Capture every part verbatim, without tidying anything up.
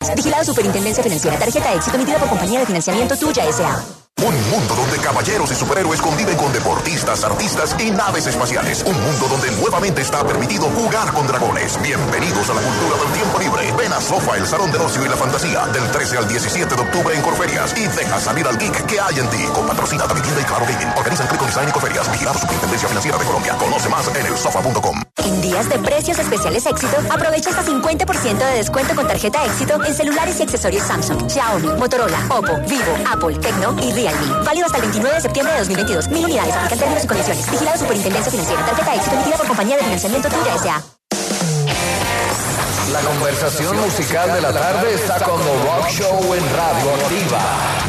Vigilado Superintendencia Financiera. Tarjeta Éxito emitida por Compañía de Financiamiento Tuya S A Un mundo donde caballeros y superhéroes conviven con deportistas, artistas y naves espaciales. Un mundo donde nuevamente está permitido jugar con dragones. Bienvenidos a la cultura del tiempo libre. Ven a Sofa, el salón del ocio y la fantasía, del trece al diecisiete de octubre en Corferias. Y deja salir al geek que hay en ti. Con patrocina de Vivienda y Claro Gaming. Organizan Click Design y Corferias. Vigilado Superintendencia Financiera de Colombia. Conoce más en el sofa punto com. En días de precios especiales Éxito, aprovecha hasta cincuenta por ciento de descuento con tarjeta Éxito en celulares y accesorios Samsung, Xiaomi, Motorola, Oppo, Vivo, Apple, Tecno y Realme. Válido hasta el veintinueve de septiembre de dos mil veintidós. Mil unidades. Aplican términos y condiciones. Vigilado Superintendencia Financiera. Tarjeta Éxito emitida por Compañía de Financiamiento Tuya S A La conversación musical de la tarde está con The Rock Show en Radio Activa.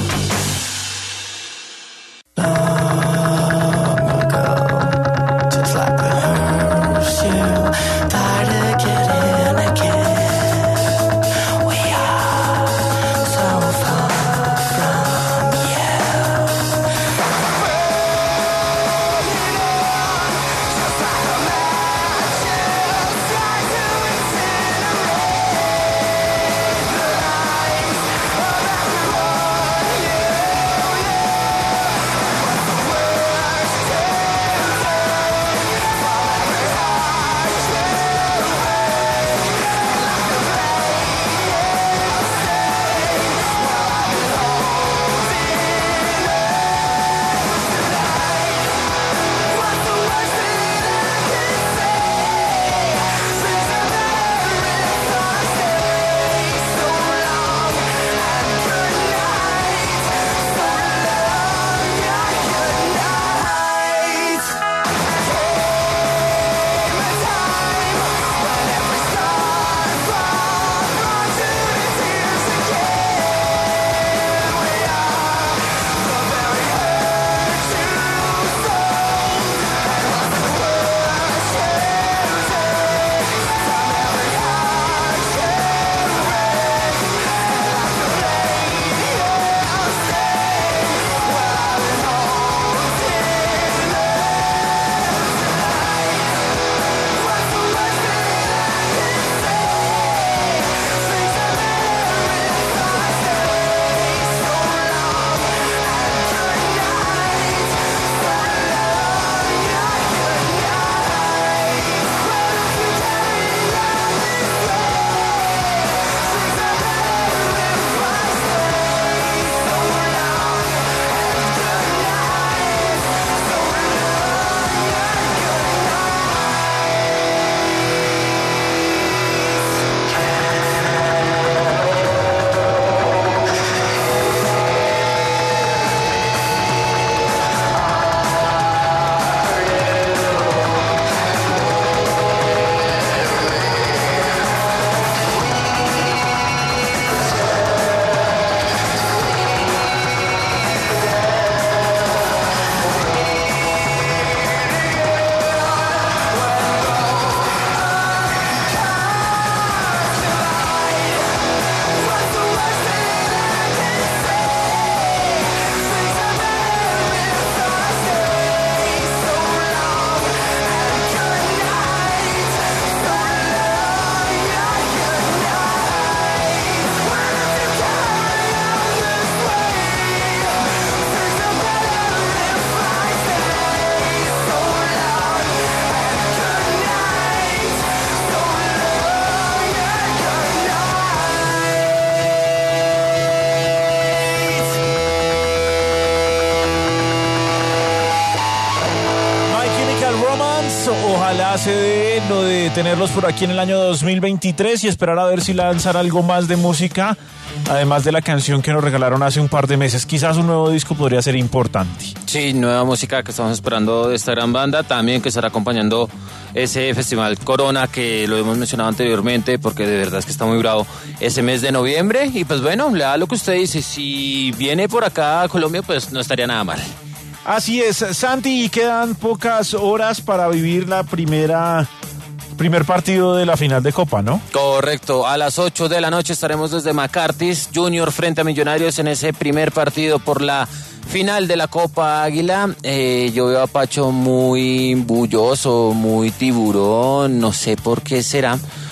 Ojalá se dé lo de tenerlos por aquí en el año dos mil veintitrés y esperar a ver si lanzan algo más de música, además de la canción que nos regalaron hace un par de meses. Quizás un nuevo disco podría ser importante. Sí, nueva música que estamos esperando de esta gran banda, también que estará acompañando ese festival Corona que lo hemos mencionado anteriormente, porque de verdad es que está muy bravo ese mes de noviembre. Y pues bueno, le da lo que usted dice, si viene por acá a Colombia, pues no estaría nada mal. Así es, Santi, y quedan pocas horas para vivir la primera primer partido de la final de Copa, ¿no? Correcto, a las ocho de la noche estaremos desde McCarthy's Junior frente a Millonarios en ese primer partido por la final de la Copa Águila. Eh, yo veo a Pacho muy bulloso, muy tiburón, no sé por qué será,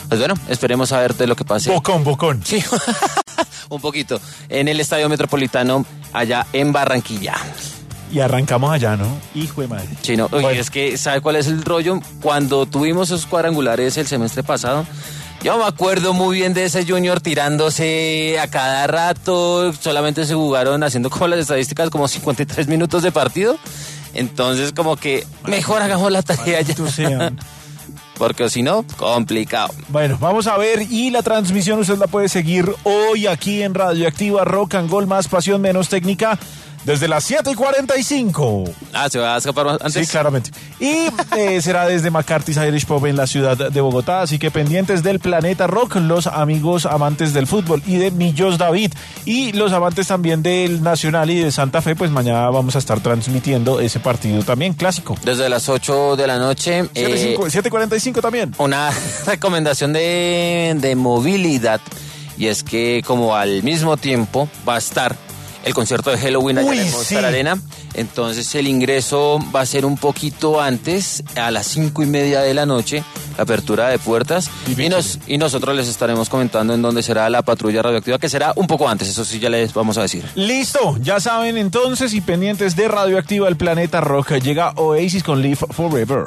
Pues bueno, esperemos a ver de lo que pase. Bocón, bocón. Sí, un poquito. En el Estadio Metropolitano, allá en Barranquilla. Y arrancamos allá, ¿no? Hijo de madre. Sí, no. Oye, Bueno. es que, ¿sabe cuál es el rollo? Cuando tuvimos esos cuadrangulares el semestre pasado, yo me acuerdo muy bien de ese Junior tirándose a cada rato. Solamente se jugaron, haciendo como las estadísticas, como cincuenta y tres minutos de partido. Entonces, como que mejor hagamos la tarea ya. Tú sean. Porque si no, complicado. Bueno, vamos a ver, y la transmisión usted la puede seguir hoy aquí en Radioactiva Rock and Gold, más pasión, menos técnica, desde las siete y cuarenta y cinco. Ah, ¿se va a escapar antes? Sí, claramente. Y eh, será desde McCarthy's Irish Pub en la ciudad de Bogotá, así que pendientes del Planeta Rock, los amigos amantes del fútbol y de Millos David, y los amantes también del Nacional y de Santa Fe, pues mañana vamos a estar transmitiendo ese partido también, clásico. Desde las ocho de la noche. siete y cuarenta y cinco también. Una recomendación de, de movilidad, y es que como al mismo tiempo va a estar el concierto de Halloween allá Uy, en el Movistar sí. Arena, entonces el ingreso va a ser un poquito antes, a las cinco y media de la noche, la apertura de puertas, y, nos, y nosotros les estaremos comentando en dónde será la patrulla radioactiva, que será un poco antes, eso sí ya les vamos a decir. Listo, ya saben entonces, y pendientes de Radioactiva el Planeta Rock, llega Oasis con Live Forever.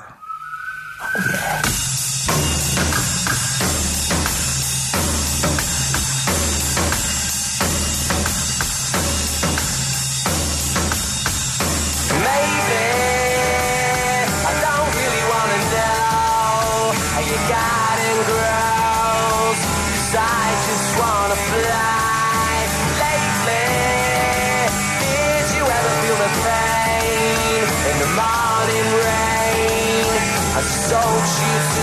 Don't you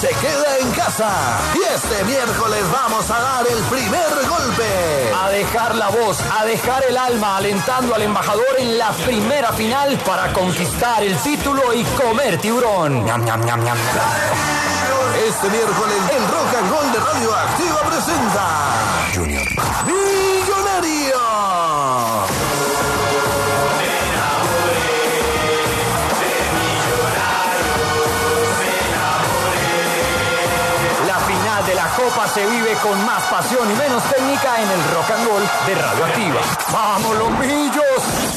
se queda en casa. Y este miércoles vamos a dar el primer golpe. A dejar la voz, a dejar el alma, alentando al embajador en la primera final para conquistar el título y comer tiburón. Ñam, ñam, ñam, ñam. Este miércoles el Rock and Roll de Radio Activa presenta Junior Millonario. La final de la Copa se vive con más pasión y menos técnica en el Rock and Roll de Radio Activa. ¡Vamos, los millos!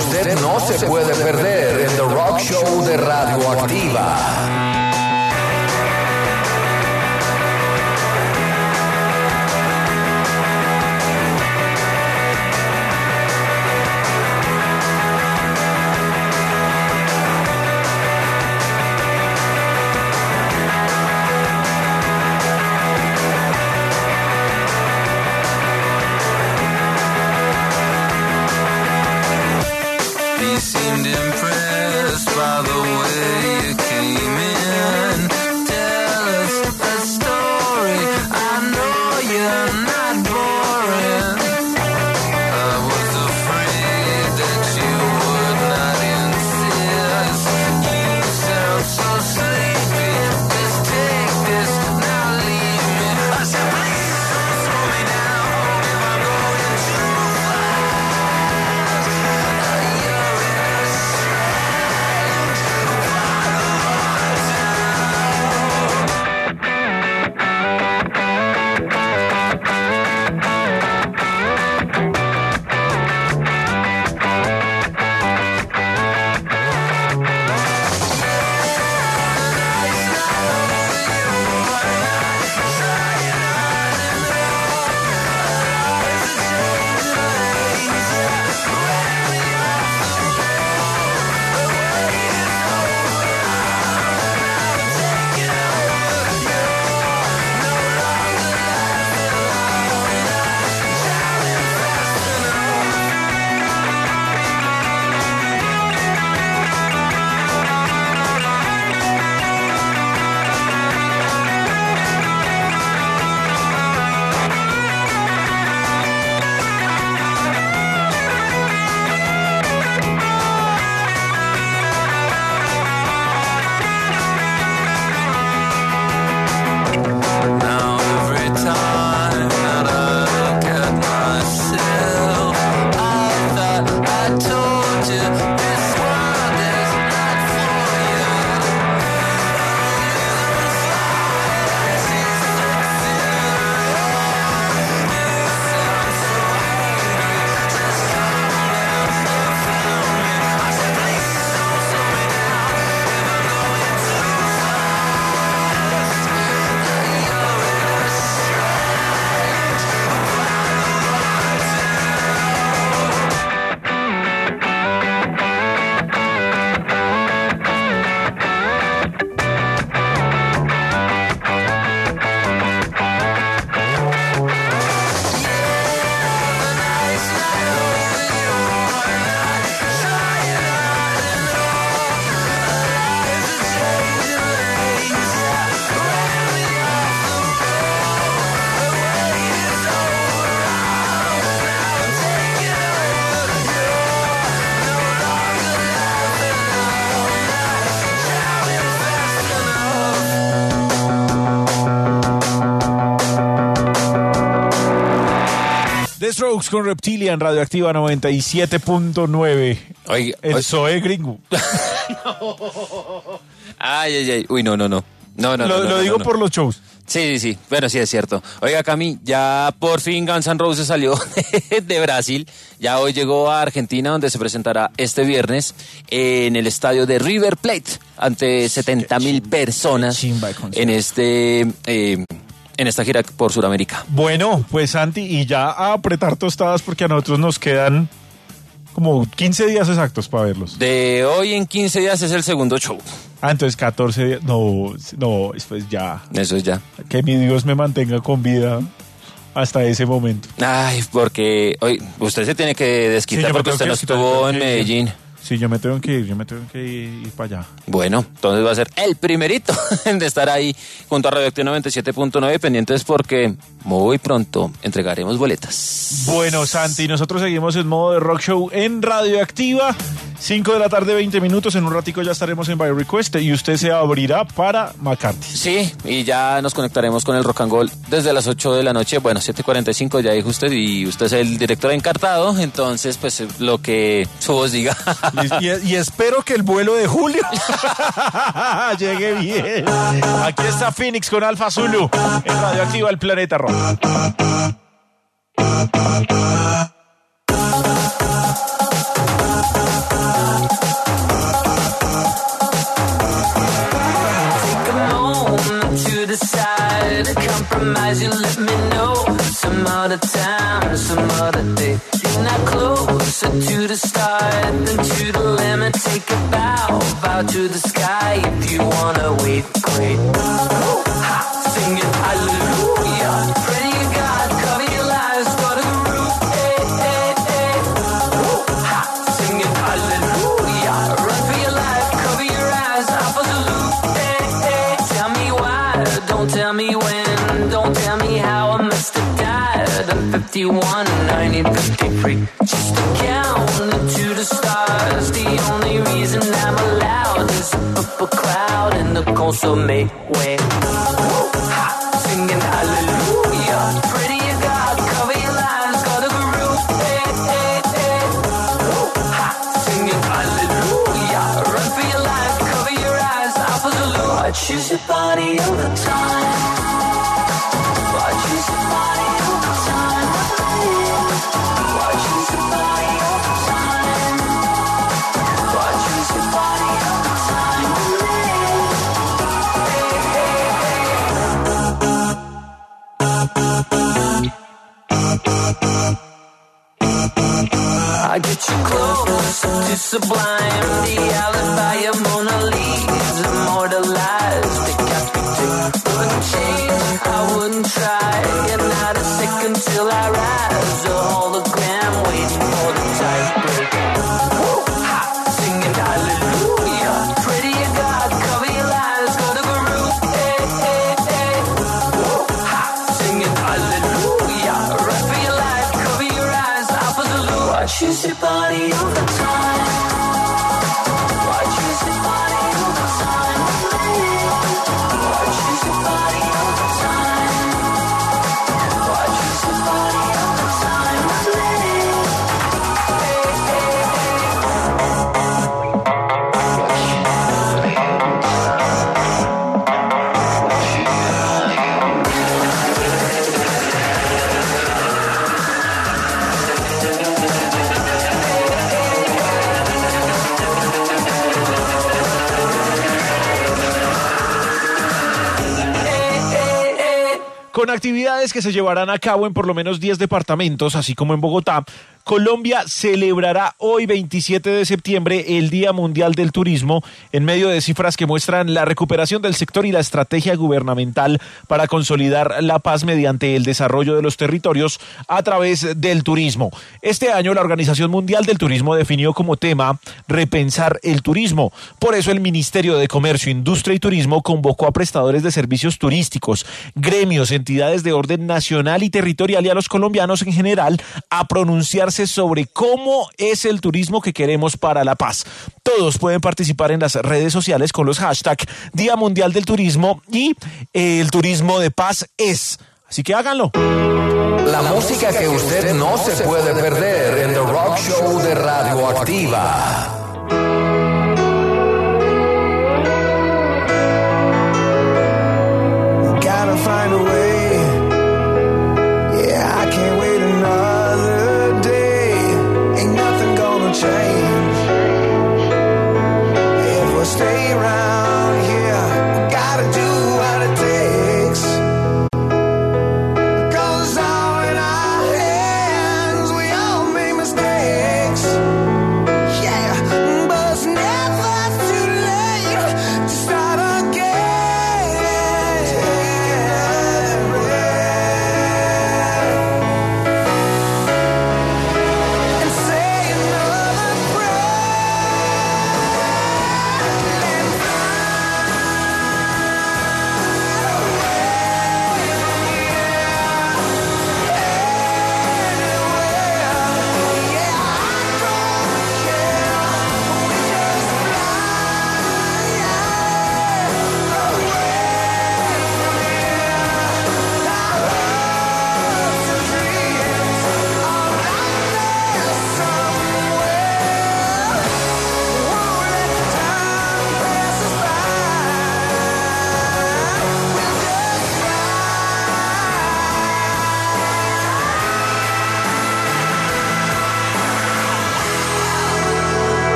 usted no se puede perder en The Rock Show de Radioactiva. Seemed impressed by the way you came in. Tell us a story. I know you're not boring. I was afraid that you would not insist. You sound so sleepy. Just take this, now leave me. I said, please don't slow me down if I'm going too fast. You're in a Strokes con Reptilian, Radioactiva noventa y siete punto nueve. Oiga, el oiga. Zoe gringo. No. Ay, ay, ay. Uy, no, no, no. No, no, lo no, no, lo no, digo no. por los shows. Sí, sí, sí. Bueno, sí, es cierto. Oiga, Cami, ya por fin Guns N' Roses salió de Brasil. Ya hoy llegó a Argentina, donde se presentará este viernes en el estadio de River Plate ante setenta mil personas chimba de concierto. en este eh, en esta gira por Sudamérica. Bueno, pues Santi, y ya a apretar tostadas porque a nosotros nos quedan como quince días exactos para verlos. De hoy en quince días es el segundo show. Ah, entonces catorce días. No, no, pues ya. Eso es ya. Que mi Dios me mantenga con vida hasta ese momento. Ay, porque hoy usted se tiene que desquitar Sí, yo me porque tengo usted que no desquitar, estuvo tengo en que ir. Medellín. Sí, yo me tengo que ir, yo me tengo que ir, ir para allá. Bueno, entonces va a ser el primerito de estar ahí junto a Radioactiva noventa y siete punto nueve, pendientes porque muy pronto entregaremos boletas. Bueno, Santi, nosotros seguimos en modo de rock show en Radioactiva. cinco de la tarde, veinte minutos. En un ratico ya estaremos en By Request y usted se abrirá para McCarthy. Sí, y ya nos conectaremos con el Rock and Roll desde las ocho de la noche. Bueno, siete cuarenta y cinco ya dijo usted y usted es el director encartado. Entonces, pues lo que su voz diga. Y, y- y espero que el vuelo de julio llegue bien. Aquí está Phoenix con Alfa Zulu en Radioactiva, el planeta rock. decide to compromise, you let me know. Some other time, some other day. You're not closer to the start than to the limit. Take a bow, bow to the sky. If you wanna wait, great. Ha, singing hallelujah. Pray to God, cover your lies, go to the roof. Hey, hey, hey. Ha, singing hallelujah. Run for your life, cover your eyes, Alpha's a loop. Hey, hey. Tell me why, don't tell me when. Don't tell me how I must have died. I'm fifty-one, nineteen fifty-three. Just a count into the stars. The only reason I'm allowed is to up a cloud in the cold, so make way. Ha, singing hallelujah. Pray to your God, cover your lies, go to the roof. Hey, hey, hey. Ha, singing hallelujah. Run for your life, cover your eyes, Alpha's a loop. I choose your body all the time. I choose your body all the time. I choose your body all the time. I choose your body all the time. Hey, hey, hey. I get you close to sublime. The alibi of Mona Lisa, immortalized, decapitated. Wouldn't change, I wouldn't try. And not a second till I rise. A hologram waiting for the tiebreak. Ha, singing hallelujah. Pray to your God, cover your lies, go to the roof. Hey, hey, hey. Ha, singing hallelujah. Run for your life, cover your eyes, Alpha's a loop. I choose your body all the time. I choose your body all the time. I choose your body all the time. I choose your body all the time. Hey, hey, Con actividades que se llevarán a cabo en por lo menos diez departamentos, así como en Bogotá, Colombia celebrará hoy veintisiete de septiembre el Día Mundial del Turismo en medio de cifras que muestran la recuperación del sector y la estrategia gubernamental para consolidar la paz mediante el desarrollo de los territorios a través del turismo. Este año la Organización Mundial del Turismo definió como tema repensar el turismo. Por eso el Ministerio de Comercio, Industria y Turismo convocó a prestadores de servicios turísticos, gremios, entidades de orden nacional y territorial y a los colombianos en general a pronunciarse sobre cómo es el turismo que queremos para la paz. Todos pueden participar en las redes sociales con los hashtags Día Mundial del Turismo y eh, el turismo de paz es. Así que háganlo. La música que usted no se puede perder en The Rock Show de Radioactiva. Gotta find a way. Yeah, I can't wait another day. Ain't nothing gonna change. If we stay around here, we gotta do what it takes. Cause it's all in our hands, we all make mistakes. Yeah.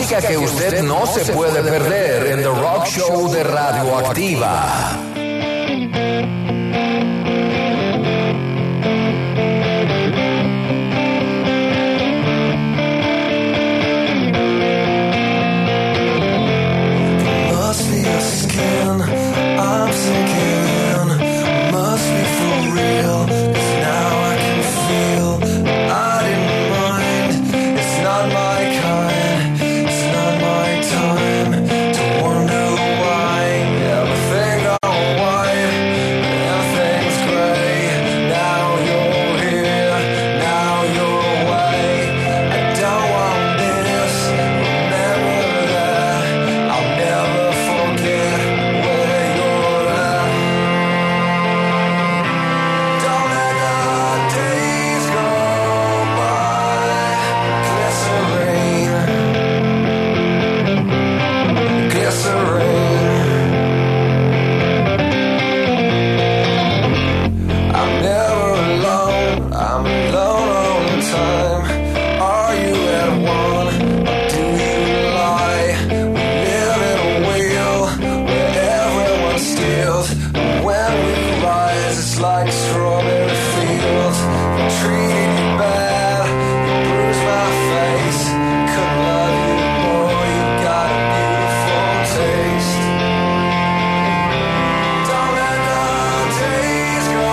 música que usted no se puede perder en The Rock Show de Radioactiva. Must be your skin, I'm sinking in. Must be for real, 'cause now I can feel I didn't mind. It's not my kind, it's not my time to wonder why everything got white, everything's gray. Now you're here, now you're away. I don't want this, remember that. I'll never forget where you're at. Don't let the days go by. Glycerine, glycerine. I'm never alone, I'm alone all the time. Are you at one, or do you lie? We live in a wheel where everyone steals. And when we rise, it's like strawberry fields. I treated you bad, you bruised my face. Couldn't love you more, you got a beautiful taste. Don't let the days go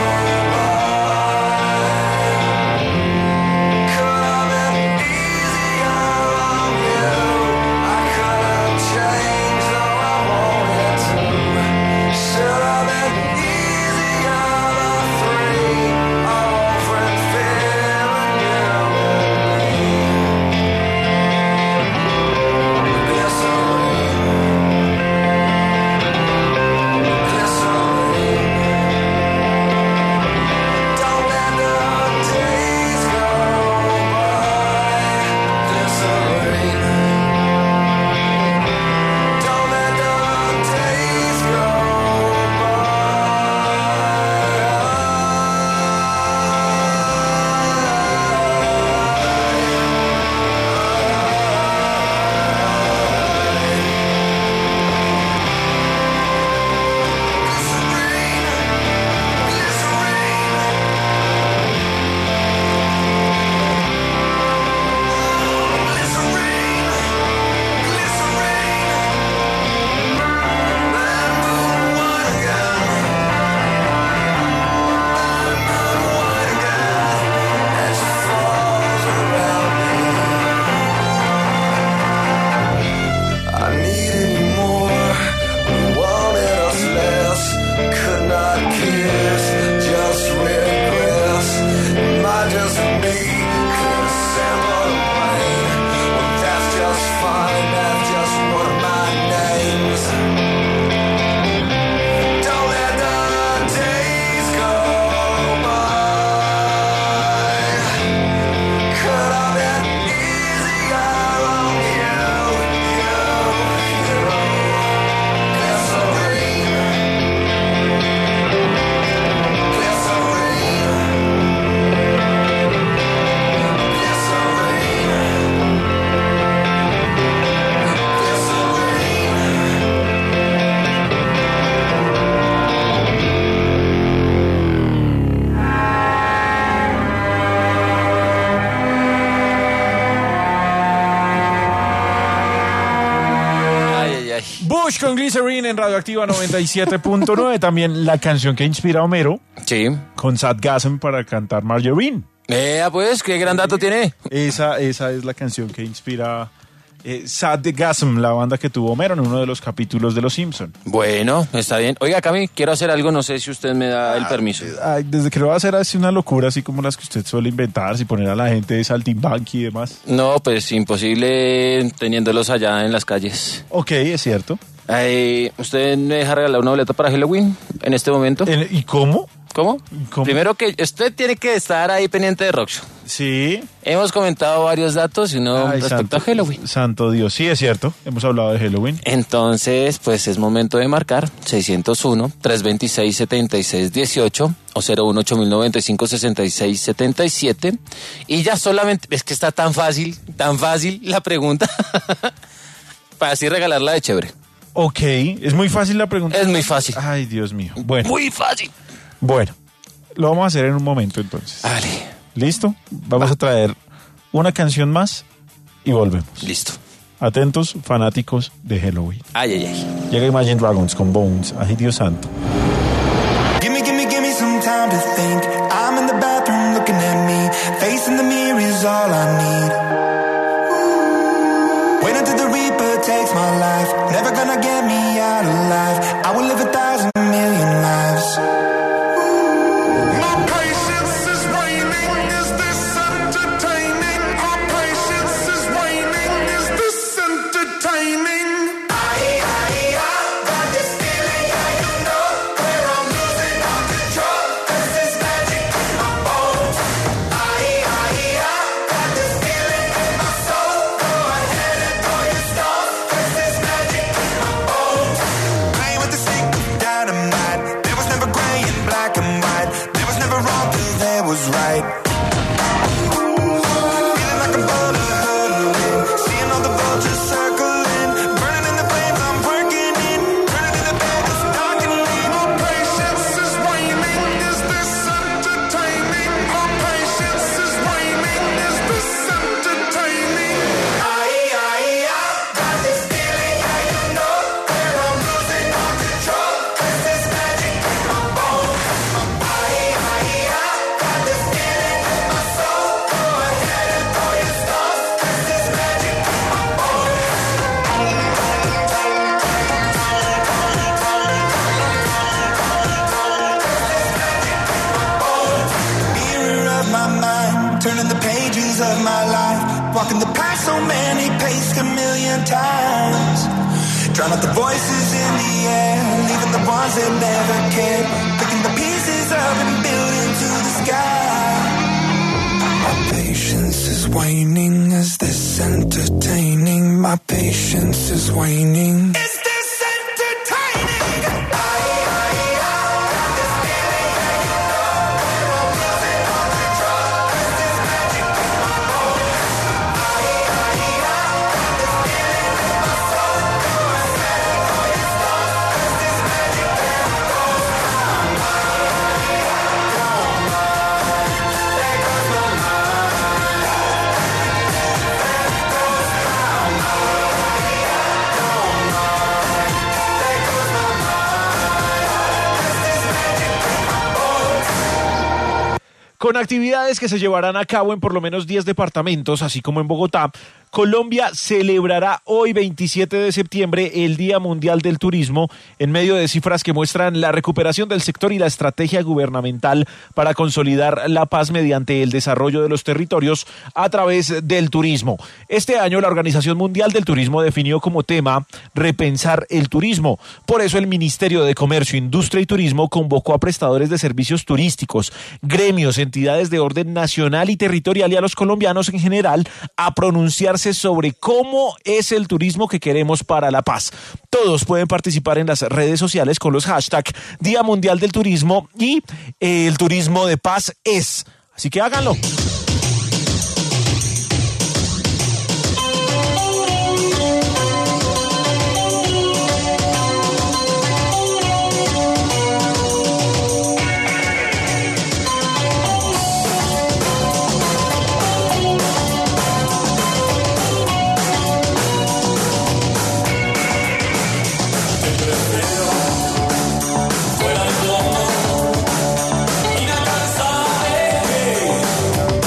by. Could have been easier on you. I could have changed though I wanted to. Should have been easier than three. Over and feeling you and me. Glycerine, glycerine. Don't let the days go by. Glycerine. Don't let the days go I needed you more, we wanted us less. Could not kiss, just regress. Am I just me? Could assemble a plane. Well, that's just fine, that's just one of my names. Don't let the days go by. Could have been easier on you, you, you. Glycerine, glycerine, Ay, ay, ay. Bush con Glycerine en Radioactiva noventa y siete punto nueve. También la canción que inspira a Homero Sí. con Sadgasm para cantar Margarine. Vea, pues, qué gran dato tiene. Esa, esa es la canción que inspira eh, Sadgasm, la banda que tuvo Homero en uno de los capítulos de Los Simpson. Bueno, está bien. Oiga, Cami, quiero hacer algo, no sé si usted me da el permiso. Ay, desde que lo va a hacer así una locura, así como las que usted suele inventar, y poner a la gente de saltimbanqui y demás. No, pues imposible teniéndolos allá en las calles. Ok, es cierto. Ay, ¿usted me deja regalar una boleta para Halloween en este momento? ¿En- ¿Y cómo? ¿Cómo? ¿Cómo? Primero que usted tiene que estar ahí pendiente de Rock Show. Sí. Hemos comentado varios datos y uno Ay, respecto santo, a Halloween. Santo Dios, sí es cierto, hemos hablado de Halloween. Entonces, pues es momento de marcar seiscientos uno, trescientos veintiséis, setenta y seis dieciocho o cero uno ocho mil noventa y cinco, sesenta y seis setenta y siete y ya solamente, es que está tan fácil, tan fácil la pregunta para así regalarla de chévere. Ok, es muy fácil la pregunta. Es muy fácil. Ay, Dios mío. Bueno, Muy fácil. bueno, lo vamos a hacer en un momento entonces. Vale, ¿Listo? Vamos a traer una canción más y volvemos. listo. Atentos, fanáticos de Halloween. Ay, ay, ay. Llega Imagine Dragons con Bones. Ay, Dios santo. Gimme, gimme, gimme some time to think. I'm in the bathroom looking at me. Facing the mirror is all I need. Wait until the Reaper takes my life. Never gonna get me out alive. I will live a thousand million lives. My patience is waning. Is this entertaining? Our patience is waning. Is this entertaining? I, I, I got this feeling, yeah, you know, where I'm losing all control. This is magic in my bones. I, I, I got this feeling in my soul. Go ahead and throw your stones. This is magic in my bones. Playing with the stick of dynamite. There was never gray and black and white. There was never wrong till there was right. Feeling like a bullet hurtling. Seeing all the vultures circling. Burning in the flames I'm working in. Turning in the bed that's dark and lean. Our patience is waning. Is this entertaining? Our patience is waning. Is this entertaining? I, I, I got this feeling, yeah, you know, where I'm losing all control. This is magic in my bones. I, I, I got this feeling in my soul. Go ahead and throw your stones. This is magic in my bones. Mirror of my mind, turning the pages of my life, walking the path so many paced a million times. Drown out the voices in the air, leaving the ones that never cared, picking the pieces up and building to the sky. My patience is waning. Is this entertaining? My patience is waning. Is this entertaining? I, I, I got this feeling, yeah, you know, where I'm losing all control. This is magic in my bones. I, I, I got this feeling in my soul. Go ahead and throw your stones. This is magic in my bones. There goes my mind. There goes my Con actividades que se llevarán a cabo en por lo menos diez departamentos, así como en Bogotá, Colombia celebrará hoy veintisiete de septiembre el Día Mundial del Turismo en medio de cifras que muestran la recuperación del sector y la estrategia gubernamental para consolidar la paz mediante el desarrollo de los territorios a través del turismo. Este año la Organización Mundial del Turismo definió como tema repensar el turismo. Por eso el Ministerio de Comercio, Industria y Turismo convocó a prestadores de servicios turísticos, gremios, entidades de orden nacional y territorial y a los colombianos en general a pronunciarse sobre cómo es el turismo que queremos para la paz. Todos pueden participar en las redes sociales con los hashtags Día Mundial del Turismo y eh, el turismo de paz es. Así que háganlo. Fuera del amor inalcanzable.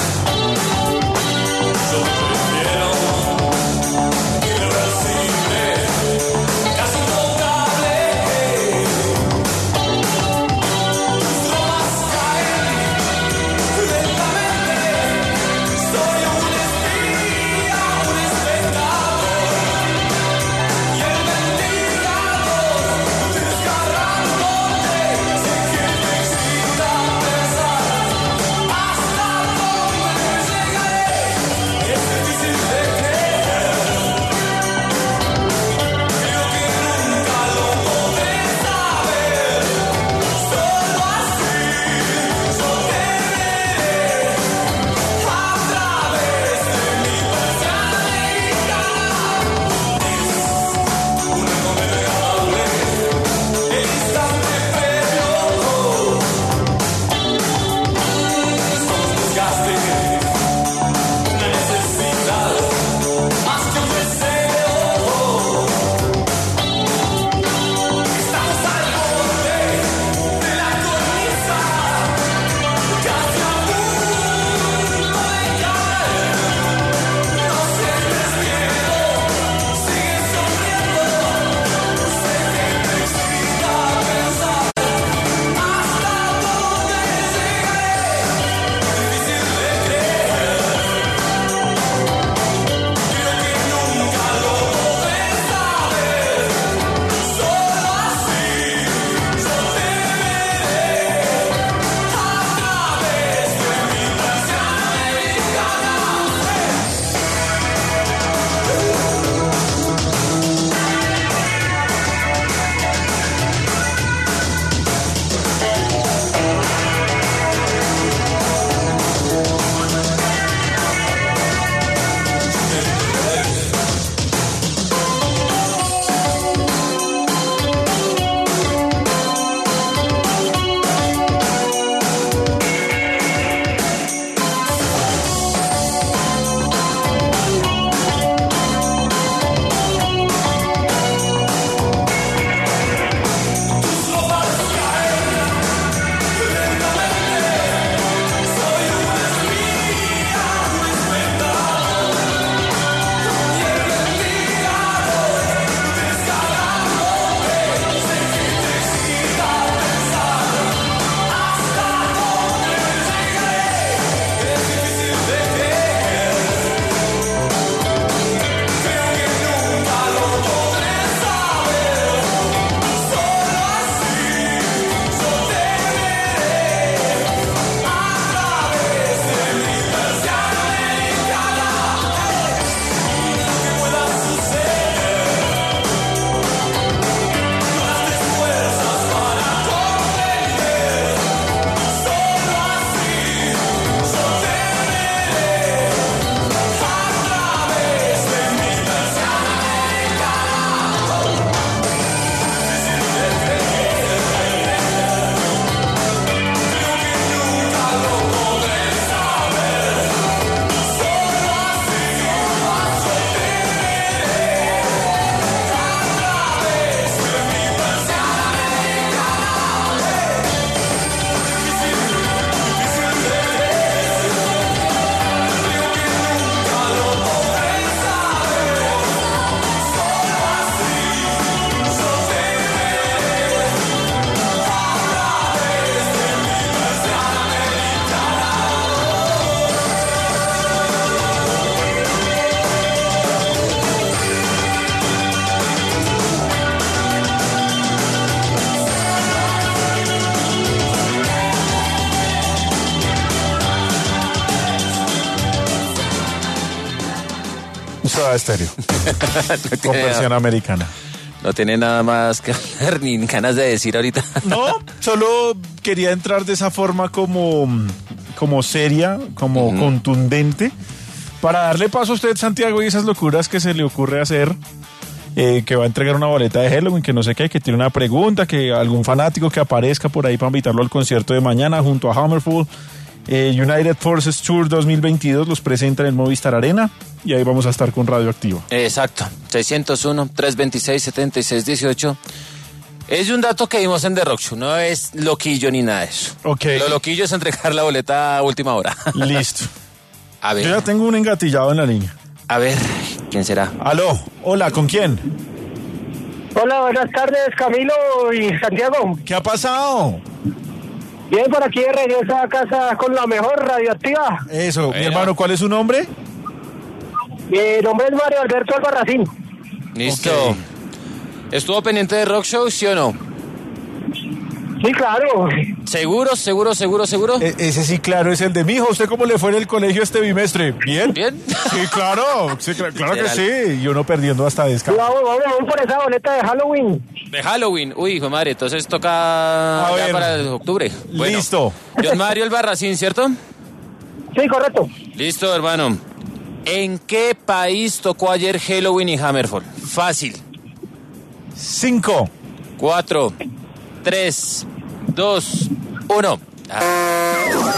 Soda Stereo. no, Con tiene, versión americana. no tiene nada más que hablar ni ganas de decir ahorita. No, solo quería entrar de esa forma como, como seria, como Ujú. contundente, para darle paso a usted, Santiago, y esas locuras que se le ocurre hacer, eh, que va a entregar una boleta de Halloween, que no sé qué, que tiene una pregunta, que algún fanático que aparezca por ahí para invitarlo al concierto de mañana junto a Hammerfall. Eh, United Forces Tour dos mil veintidós los presenta en el Movistar Arena y ahí vamos a estar con Radioactiva. Exacto, seiscientos uno, trescientos veintiséis, setenta y seis dieciocho. Es un dato que vimos en The Rock Show, no es loquillo ni nada de eso. Ok. Lo loquillo es entregar la boleta a última hora. Listo. A ver, Yo ya tengo un engatillado en la línea. a ver, ¿quién será? Aló, hola, ¿con quién? Hola, buenas tardes, Camilo y Santiago. ¿Qué ha pasado? Bien, por aquí de regreso a casa con la mejor Radioactiva. Eso, mi Bueno. hermano, ¿cuál es su nombre? Mi nombre es Mario Alberto Albarracín. Listo. Ok. ¿Estuvo pendiente de Rock Show, sí o no? Sí, claro. ¿Seguro, seguro, seguro, seguro? E- ese sí, claro, es el de mi hijo. ¿Usted cómo le fue en el colegio este bimestre? ¿Bien? ¿Bien? Sí, claro, sí, cl- claro que Literal. sí. Y uno perdiendo hasta descanso. Vamos, vamos, vamos por esa boleta de Halloween. De Halloween. Uy, hijo de madre, entonces toca A ya ver. para el octubre. Bueno, Listo. John Mario Albarracín, ¿cierto? Sí, correcto. Listo, hermano. ¿En qué país tocó ayer Halloween y Hammerfall? Fácil. Cinco. Cuatro, tres, dos, uno. Ah.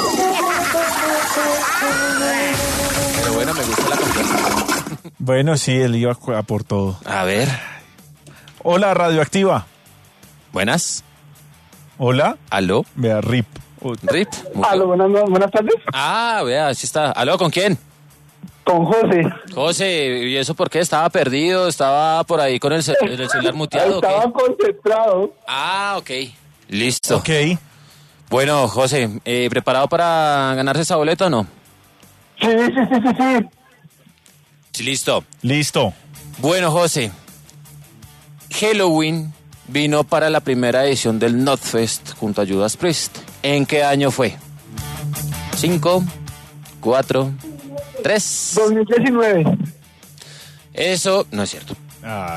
Pero bueno, me gusta la confianza. Bueno, sí, él iba a a por todo. A ver. Hola, Radioactiva. Buenas. Hola. ¿Aló? Vea, Rip. Oh, Rip. Murió. Aló, buenas, buenas tardes. Ah, vea, sí está. ¿Aló? ¿Con quién? Con José. José, ¿y eso por qué? ¿Estaba perdido? ¿Estaba por ahí con el, ce- el celular muteado? o qué? Estaba concentrado. Ah, ok. Listo. ok. Bueno, José, eh, ¿preparado para ganarse esa boleta o no? Sí, sí, sí, sí, sí. Sí, listo. Listo. Bueno, José, Halloween vino para la primera edición del Notfest junto a Judas Priest. ¿En qué año fue? Cinco, cuatro, tres. dos mil diecinueve. Eso no es cierto. Ah,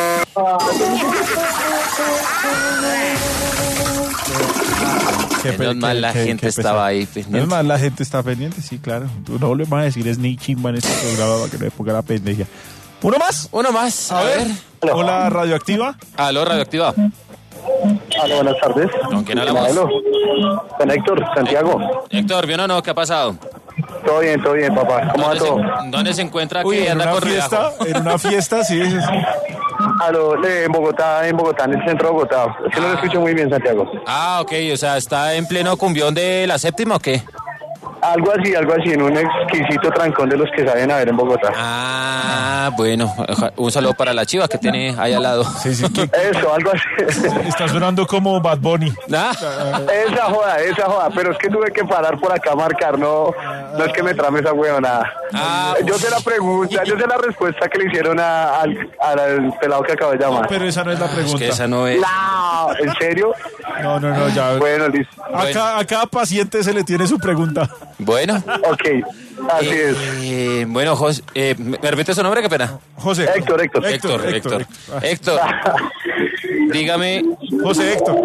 qué pe- Menos mal qué- la qué- gente qué estaba pesar. ahí pendiente. Menos mal la gente está pendiente, sí, claro. Tú no le vas a decir es ni chimba en este programa para que no le ponga la pendeja. ¿Uno más? Uno más. A, A ver. ver. Hola, Radioactiva. Aló, Radioactiva. Aló, buenas tardes. ¿Con quién hablamos? Aló. Con Héctor, Santiago. Héctor, ¿bien o no? ¿Qué ha pasado? Todo bien, todo bien, papá. ¿Cómo va ¿Dónde todo? se, dónde se encuentra Uy, que en anda una con fiesta, relajo? en una fiesta, sí. sí, sí. Aló, eh, en Bogotá, en Bogotá, en el centro de Bogotá. Es que no lo escucho muy bien, Santiago. Ah, ok, o sea, ¿está en pleno cumbión de la séptima o qué? Algo así, algo así, en un exquisito trancón de los que saben a ver en Bogotá. Ah, bueno, oja- un saludo para la chiva que tiene ahí al lado. Sí, sí, que Eso, algo así. está sonando como Bad Bunny. Ah, Esa joda, esa joda, pero es que tuve que parar por acá a marcar, no, no es que me trame esa huevonada. Ah, Yo sé la pregunta, yo sé la respuesta que le hicieron a- al, al pelado que acabo de llamar. Pero esa no es la es pregunta. que esa no es. No, ¿en serio? No, no, no, ya. Bueno, listo. A cada, a cada paciente se le tiene su pregunta. Bueno. Ok, así es. Eh, bueno, José, eh, ¿me me repite su nombre? Qué pena. José. Héctor, Héctor. Héctor, Héctor. Ah, Héctor, dígame José Héctor.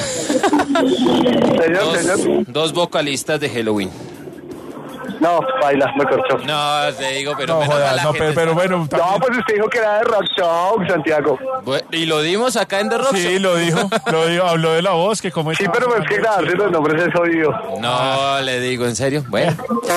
Señor, dos, señor. dos vocalistas de Halloween. No, baila, me corchó. No, te digo, pero No, menos mal jodas, la no, gente pero, pero está- bueno. No, también- pues usted dijo que era de Rock Show, Santiago. Bueno, y lo dimos acá en The Rock Sí, Show. lo dijo, lo dijo, habló de la voz, que como Sí, estaba pero es que sonando. grabarse los nombres es jodido. No, le digo, en serio. Bueno,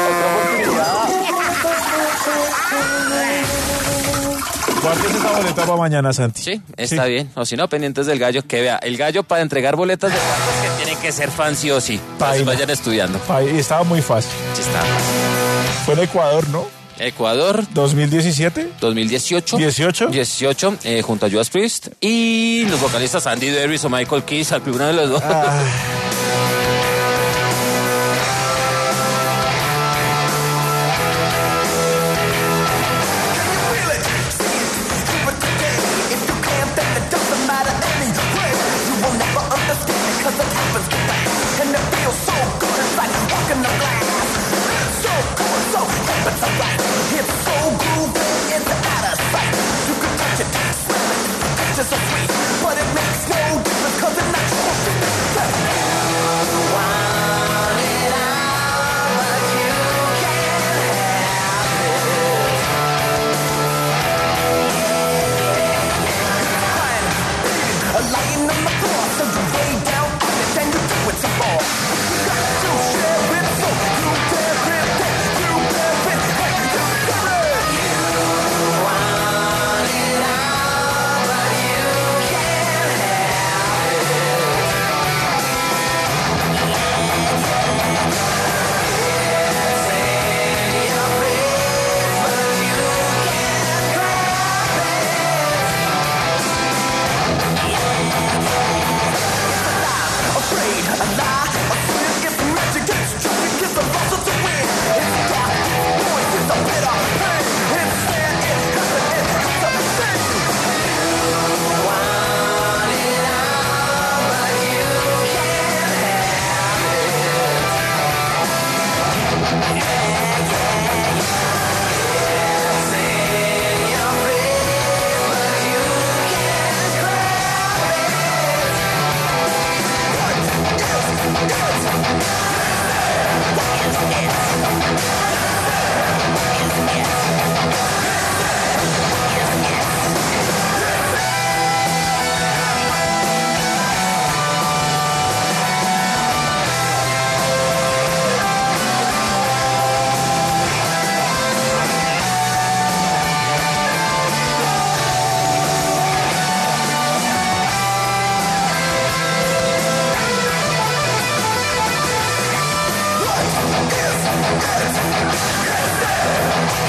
Guárdese esa boleta para mañana, Santi. sí, está bien. O si no, pendientes del gallo, que vea, el gallo para entregar boletas de cuartos que tienen que ser fancy o sí. Entonces Paila. vayan estudiando. Ahí estaba muy fácil. Sí está. Fue en Ecuador, ¿no? Ecuador, dos mil diecisiete. dos mil dieciocho. ¿dieciocho? dieciocho, eh, junto a Judas Priest. Y los vocalistas Andy Davis o Michael Keys, alguno de los dos. Ah, It's so groovy, it's out of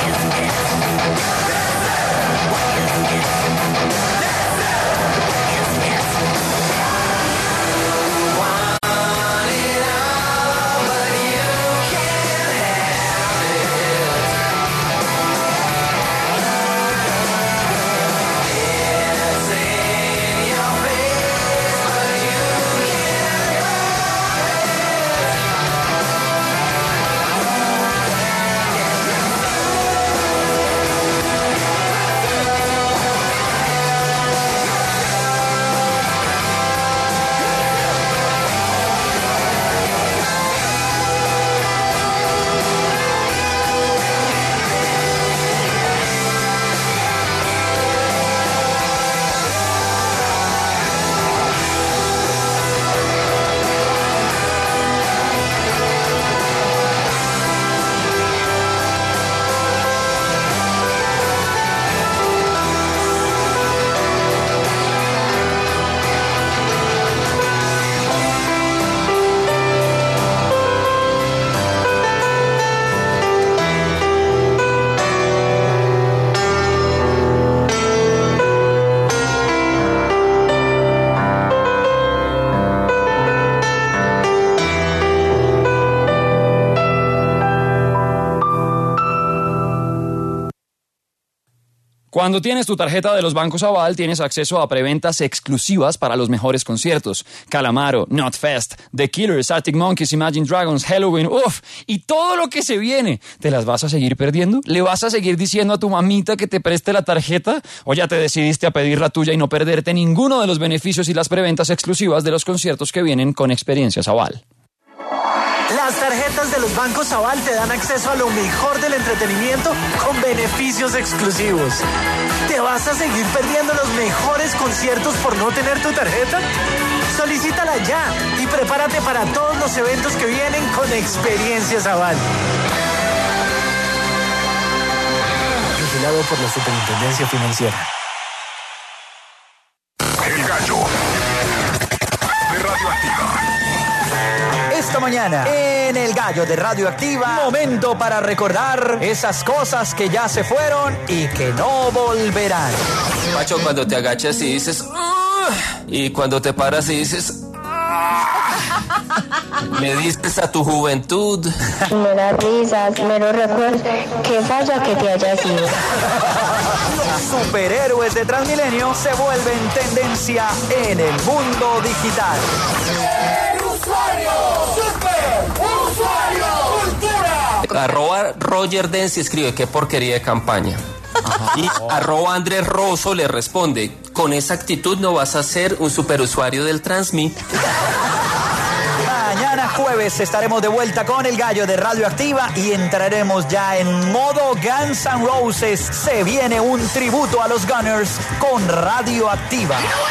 Cuando tienes tu tarjeta de los bancos Aval, tienes acceso a preventas exclusivas para los mejores conciertos. Calamaro, Notfest, The Killers, Arctic Monkeys, Imagine Dragons, Halloween, uff, y todo lo que se viene. ¿Te las vas a seguir perdiendo? ¿Le vas a seguir diciendo a tu mamita que te preste la tarjeta? ¿O ya te decidiste a pedir la tuya y no perderte ninguno de los beneficios y las preventas exclusivas de los conciertos que vienen con experiencias Aval? Las tarjetas de los bancos Aval te dan acceso a lo mejor del entretenimiento con beneficios exclusivos. ¿Te vas a seguir perdiendo los mejores conciertos por no tener tu tarjeta? Solicítala ya y prepárate para todos los eventos que vienen con experiencias Aval. Vigilado por la Superintendencia Financiera. El gallo de Radioactiva. Esta mañana, en El Gallo de Radioactiva, momento para recordar esas cosas que ya se fueron y que no volverán. Pacho, cuando te agachas y dices... "Uh", y cuando te paras y dices... "Uh", le dices a tu juventud... Meras risas, meros recuerdos. Qué falla que te hayas ido. Los superhéroes de Transmilenio se vuelven tendencia en el mundo digital. Arroba Roger Dance escribe qué porquería de campaña. Y arroba Andrés Rosso le responde, con esa actitud no vas a ser un superusuario del Transmi. Mañana jueves estaremos de vuelta con El Gallo de Radioactiva y entraremos ya en modo Guns N' Roses. Se viene un tributo a los Gunners con Radioactiva.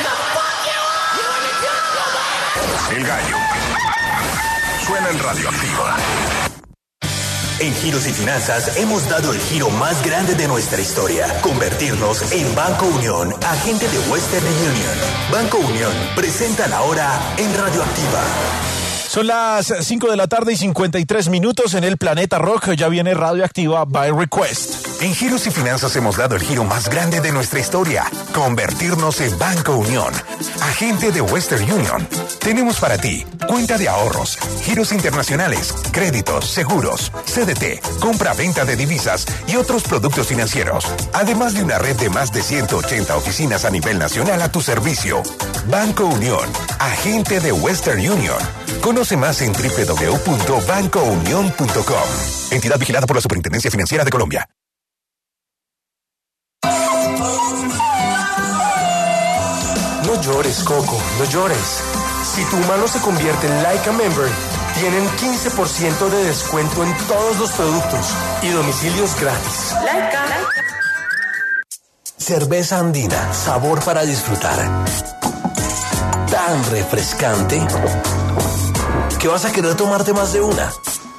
El gallo suena en Radioactiva. En Giros y Finanzas hemos dado el giro más grande de nuestra historia, convertirnos en Banco Unión, agente de Western Union. Banco Unión presenta la hora en Radioactiva. Son las cinco de la tarde y cincuenta y tres minutos en el Planeta Rock. Ya viene Radioactiva by Request. En Giros y Finanzas hemos dado el giro más grande de nuestra historia, convertirnos en Banco Unión, agente de Western Union. Tenemos para ti cuenta de ahorros, giros internacionales, créditos, seguros, C D T, compra-venta de divisas y otros productos financieros. Además de una red de más de ciento ochenta oficinas a nivel nacional a tu servicio. Banco Unión, agente de Western Union. Conoce más en doble u doble u doble u punto banco unión punto com. Entidad vigilada por la Superintendencia Financiera de Colombia. No llores, Coco, no llores. Si tu humano se convierte en Like a Member, tienen quince por ciento de descuento en todos los productos y domicilios gratis. Laika. Cerveza andina, sabor para disfrutar. Tan refrescante que vas a querer tomarte más de una.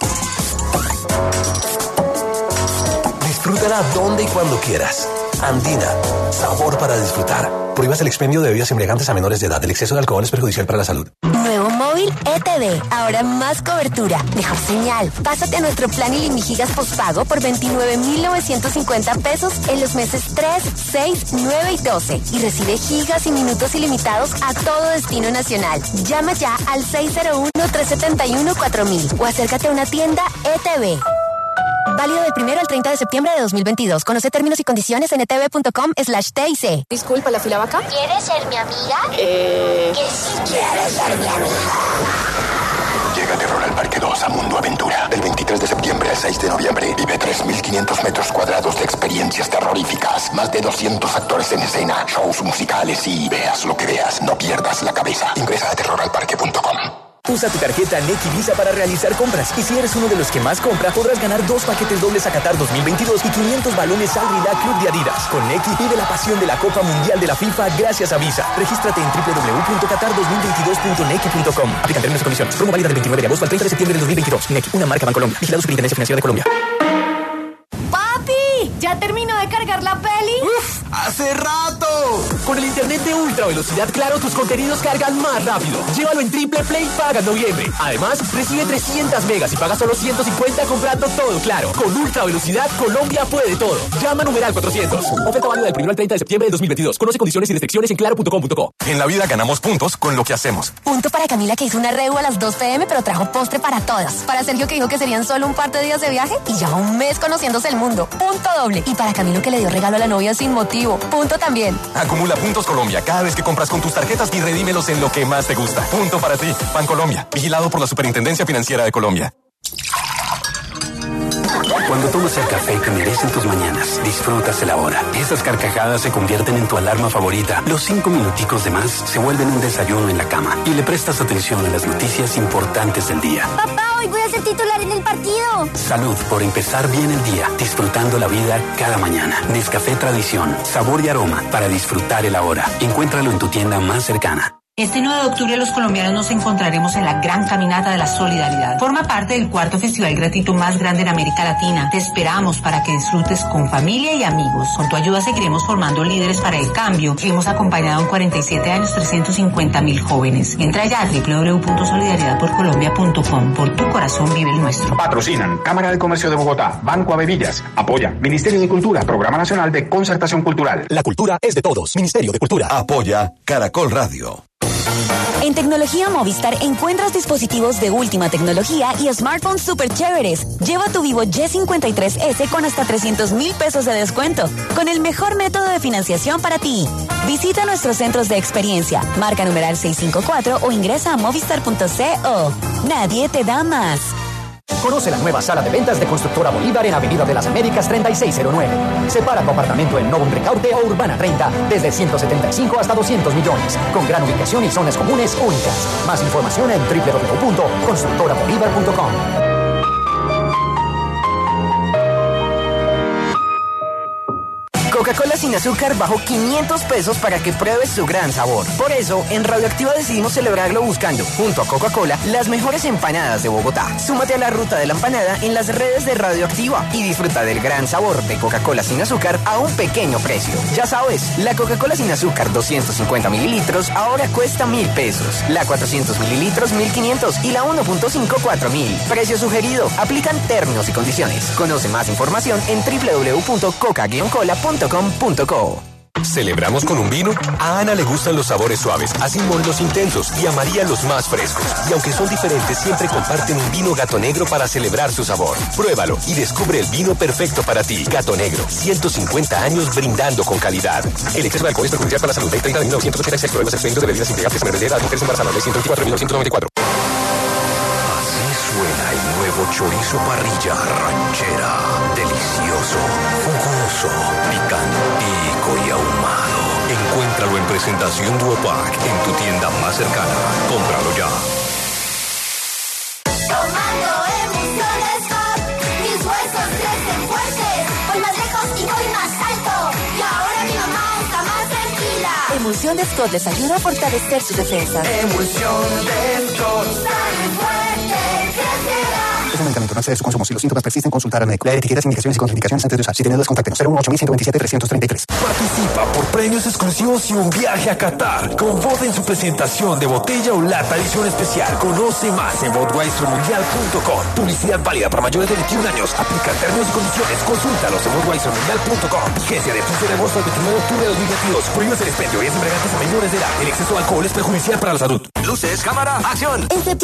Disfrútala donde y cuando quieras. Andina, sabor para disfrutar. Prohíbas el expendio de bebidas embriagantes a menores de edad. El exceso de alcohol es perjudicial para la salud. Nuevo móvil móvil E T V. Ahora más cobertura, mejor señal. Pásate a nuestro plan Ilimigigas postpago por veintinueve mil novecientos cincuenta pesos en los meses tres, seis, nueve y doce. Y recibe gigas y minutos ilimitados a todo destino nacional. Llama ya al seis cero uno, tres siete uno, cuatro mil o acércate a una tienda E T V. Válido del primero al treinta de septiembre de dos mil veintidós. Conoce términos y condiciones en etv.com slash TIC. Disculpa, ¿la fila va acá? ¿Quieres ser mi amiga? Eh... Que sí quieres ser mi amiga. Llega Terror al Parque dos a Mundo Aventura. Del veintitrés de septiembre al seis de noviembre. Vive tres mil quinientos metros cuadrados de experiencias terroríficas. Más de doscientos actores en escena. Shows musicales y veas lo que veas. No pierdas la cabeza. Ingresa a terror al parque punto com. Usa tu tarjeta Nequi Visa para realizar compras. Y si eres uno de los que más compra, podrás ganar dos paquetes dobles a Qatar dos mil veintidós y quinientos balones al Rila Club de Adidas. Con Nequi vive la pasión de la Copa Mundial de la FIFA gracias a Visa. Regístrate en doble u doble u doble u punto qatar dos mil veintidós punto nequi punto com. Aplican términos y condiciones. Promo válida del veintinueve de agosto al treinta de septiembre de dos mil veintidós. Nequi, una marca Bancolombia. Vigilado Superintendencia Financiera de Colombia. ¡Papi! ¿Ya terminó de cargar la peli? ¡Uf! ¡Hace rato! Con el internet de ultra velocidad Claro, tus contenidos cargan más rápido. Llévalo en Triple Play Paga en noviembre. Además, recibe trescientas megas y paga solo ciento cincuenta comprando todo Claro. Con ultra velocidad, Colombia puede todo. Llama a numeral cuatrocientos. Oferta válida del primero al treinta de septiembre de dos mil veintidós. Conoce condiciones y restricciones en claro punto com punto co. En la vida ganamos puntos con lo que hacemos. Punto para Camila, que hizo una reu a las dos pe eme, pero trajo postre para todas. Para Sergio, que dijo que serían solo un par de días de viaje y ya un mes conociéndose el mundo. Punto doble. Y para Camilo, que le dio regalo a la novia sin motivo. Punto también. Acumula puntos Colombia cada vez que compras con tus tarjetas y redímelos en lo que más te gusta. Punto para ti. Bancolombia. Vigilado por la Superintendencia Financiera de Colombia. Cuando tomas el café que merecen tus mañanas, disfrutas el ahora. Esas carcajadas se convierten en tu alarma favorita. Los cinco minuticos de más se vuelven un desayuno en la cama. Y le prestas atención a las noticias importantes del día. Papá, hoy voy a ser titular en el partido. Salud por empezar bien el día, disfrutando la vida cada mañana. Nescafé Tradición, sabor y aroma para disfrutar el ahora. Encuéntralo en tu tienda más cercana. Este nueve de octubre los colombianos nos encontraremos en la Gran Caminata de la Solidaridad. Forma parte del cuarto festival gratuito más grande en América Latina. Te esperamos para que disfrutes con familia y amigos. Con tu ayuda seguiremos formando líderes para el cambio. Hemos acompañado en cuarenta y siete años trescientos cincuenta mil jóvenes. Entra ya a doble u doble u doble u punto solidaridad por colombia punto com. Por tu corazón vive el nuestro. Patrocinan Cámara de Comercio de Bogotá, Banco Avevillas. Apoya Ministerio de Cultura, Programa Nacional de Concertación Cultural. La cultura es de todos. Ministerio de Cultura. Apoya Caracol Radio. En Tecnología Movistar encuentras dispositivos de última tecnología y smartphones súper chéveres. Lleva tu Vivo Y cincuenta y tres ese con hasta trescientos mil pesos de descuento, con el mejor método de financiación para ti. Visita nuestros centros de experiencia, marca numeral seiscientos cincuenta y cuatro o ingresa a movistar punto co. Nadie te da más. Conoce la nueva sala de ventas de Constructora Bolívar en Avenida de las Américas treinta y seis cero nueve. Separa tu apartamento en Novum Ricaurte o Urbana treinta desde ciento setenta y cinco hasta doscientos millones, con gran ubicación y zonas comunes únicas. Más información en doble u doble u doble u punto constructora bolívar punto com. Coca-Cola sin azúcar bajó quinientos pesos para que pruebes su gran sabor. Por eso, en Radioactiva decidimos celebrarlo buscando, junto a Coca-Cola, las mejores empanadas de Bogotá. Súmate a la ruta de la empanada en las redes de Radioactiva y disfruta del gran sabor de Coca-Cola sin azúcar a un pequeño precio. Ya sabes, la Coca-Cola sin azúcar doscientos cincuenta mililitros ahora cuesta mil pesos. La cuatrocientos mililitros mil quinientos y la uno punto cinco cuatro mil. Precio sugerido. Aplican términos y condiciones. Conoce más información en doble u doble u doble u punto coca guion cola punto com punto co. ¿Celebramos con un vino? A Ana le gustan los sabores suaves, a Simón los intensos y a María los más frescos. Y aunque son diferentes, siempre comparten un vino Gato Negro para celebrar su sabor. Pruébalo y descubre el vino perfecto para ti. Gato Negro, ciento cincuenta años brindando con calidad. El exceso de alcohol es perjudicial para la salud. Ley treinta de mil novecientos ochenta y seis. Problemas expendidos de bebidas integrantes a menores de edad, mujeres embarazadas. Ley ciento veinticuatro de mil novecientos noventa y cuatro. Así suena el nuevo chorizo parrilla ranchera. Delicioso, jugoso, picantico y ahumado. Encuéntralo en presentación Duopack en tu tienda más cercana. Cómpralo ya. Tomando emociones hot, mis huesos crecen fuertes. Voy más lejos y voy más alto. Y ahora mi mamá está más tranquila. Emulsión de Scott les ayuda a fortalecer sus defensas. Emulsión de Scott. Sale fuerte, crecerá. Es un medicamento. informarse de su consumo. Si los síntomas persisten, consultar al médico. Leer etiquetas, indicaciones y contraindicaciones antes de usar. Si tiene dudas, contáctenos. cero uno ocho uno uno dos tres tres tres tres. Participa por premios exclusivos y un viaje a Qatar. Con voz en su presentación de botella o lata edición especial. Conoce más en budweiser mundial punto com. Publicidad válida para mayores de veintiún años. Aplica términos y condiciones. Consúltalos en budweiser mundial punto com. Vigencia de quince de agosto al veintinueve de octubre de dos mil veintidós. Prohíbe el expendio y es embriagantes a menores de edad. El exceso de alcohol es perjudicial para la salud. Luces, cámara, acción. En septiembre